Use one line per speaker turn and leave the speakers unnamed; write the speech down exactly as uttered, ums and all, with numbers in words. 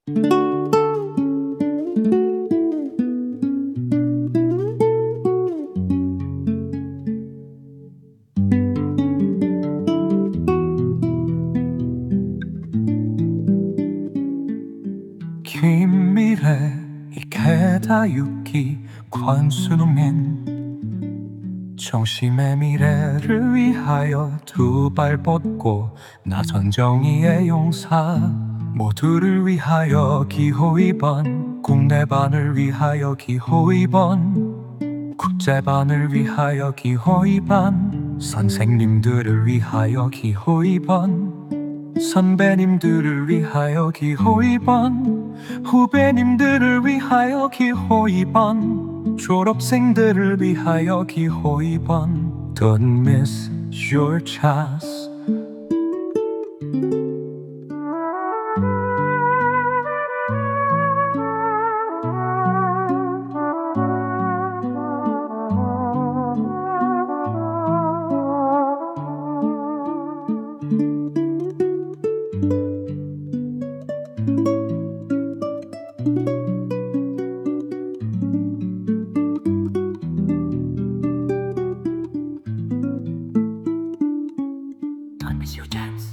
긴 미래 이케다 유키 관수동엔 정심의 미래를 위하여 두 발 뻗고 나선 정의의 용사 모두를 위하여 기호 이 번 국내반을 위하여 기호 이 번 국제반을 위하여 기호 이 번 선생님들을 위하여 기호 이 번 선배님들을 위하여 기호 이 번 후배님들을 위하여 기호 이 번 졸업생들을 위하여 기호 이 번 Don't miss your chance. Don't miss your chance.